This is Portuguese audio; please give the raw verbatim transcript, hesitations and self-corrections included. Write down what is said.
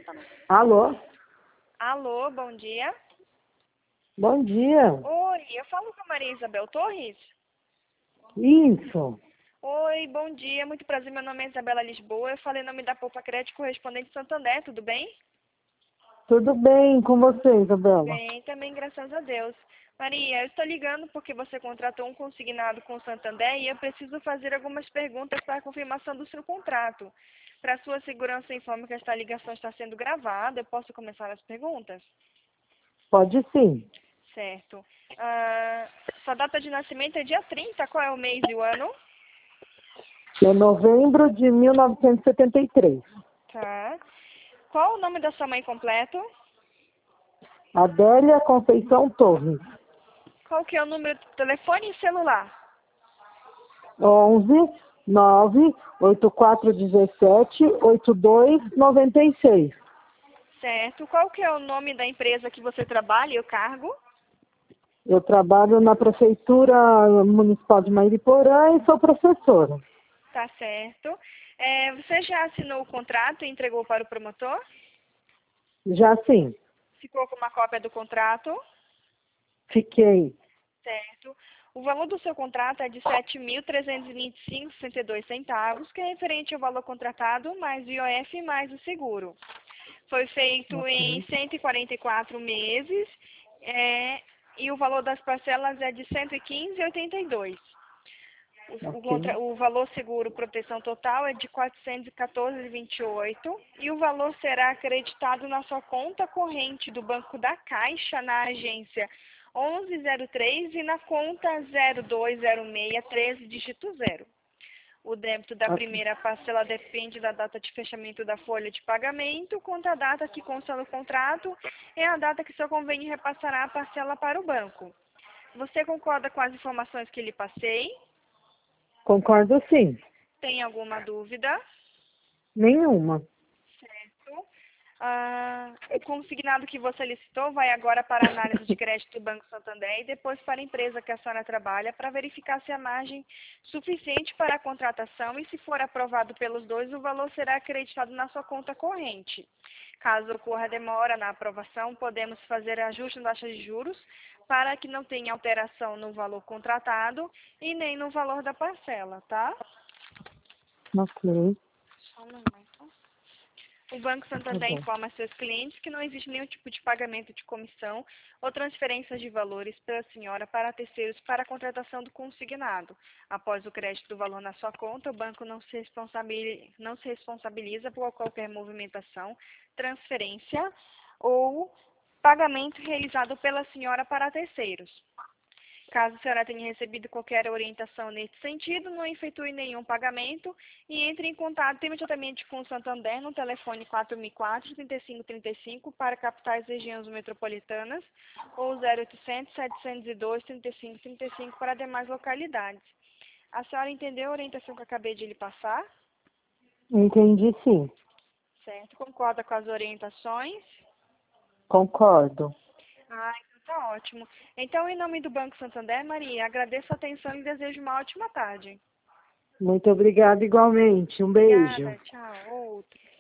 Alô? Alô, bom dia. Bom dia. Oi, eu falo com a Maria Isabel Torres? Isso. Oi, bom dia, muito prazer, meu nome é Isabela Lisboa, eu falei em nome da Poupa Crédito correspondente Santander, tudo bem? Tudo bem com você, Isabela? Bem, também graças a Deus. Maria, eu estou ligando porque você contratou um consignado com o Santander e eu preciso fazer algumas perguntas para a confirmação do seu contrato. Para sua segurança, informe que esta ligação está sendo gravada, eu posso começar as perguntas? Pode sim. Certo. Ah, sua data de nascimento é dia trinta, qual é o mês e o ano? É novembro de mil novecentos e setenta e três. Tá. Qual o nome da sua mãe completo? Adélia Conceição Torres. Qual que é o número do telefone e celular? onze nove oito quatro um sete oito dois nove seis. Certo. Qual que é o nome da empresa que você trabalha e o cargo? Eu trabalho na Prefeitura Municipal de Mariporã e sou professora. Tá certo. É, você já assinou o contrato e entregou para o promotor? Já sim. Ficou com uma cópia do contrato? Fiquei. Certo. O valor do seu contrato é de sete mil trezentos e vinte e cinco vírgula sessenta e dois centavos, que é referente ao valor contratado mais o I O F mais o seguro. Foi feito em Ok. cento e quarenta e quatro meses é, e o valor das parcelas é de cento e quinze vírgula oitenta e dois. O, o, Ok. contra, o valor seguro proteção total é de quatrocentos e quatorze vírgula vinte e oito e o valor será acreditado na sua conta corrente do Banco da Caixa na agência onze zero três e na conta zero dois zero seis treze dígito zero. O débito da Ok. primeira parcela depende da data de fechamento da folha de pagamento, contra a data que consta no contrato é a data que seu convênio repassará a parcela para o banco. Você concorda com as informações que lhe passei? Concordo sim. Tem alguma dúvida? Nenhuma. Certo. Ah, o consignado que você licitou vai agora para a análise de crédito do Banco Santander e depois para a empresa que a senhora trabalha para verificar se há margem suficiente para a contratação e, se for aprovado pelos dois, o valor será acreditado na sua conta corrente. Caso ocorra demora na aprovação, podemos fazer ajuste na taxa de juros para que não tenha alteração no valor contratado e nem no valor da parcela, tá? Ok. Só um momento. O Banco Tá Santander bom. informa a seus clientes que não existe nenhum tipo de pagamento de comissão ou transferência de valores pela senhora para terceiros para a contratação do consignado. Após o crédito do valor na sua conta, o banco não se responsabili- não se responsabiliza por qualquer movimentação, transferência ou pagamento realizado pela senhora para terceiros. Caso a senhora tenha recebido qualquer orientação nesse sentido, não efetue nenhum pagamento e entre em contato imediatamente com o Santander no telefone quatro mil e quatro, trinta e cinco trinta e cinco para capitais e regiões metropolitanas ou zero oitocentos, setecentos e dois, trinta e cinco trinta e cinco para demais localidades. A senhora entendeu a orientação que eu acabei de lhe passar? Entendi sim. Certo? Concorda com as orientações? Concordo. Ah, então tá ótimo. Então, em nome do Banco Santander, Maria, agradeço a atenção e desejo uma ótima tarde. Muito obrigada igualmente. Um beijo. Obrigada, tchau. Outro.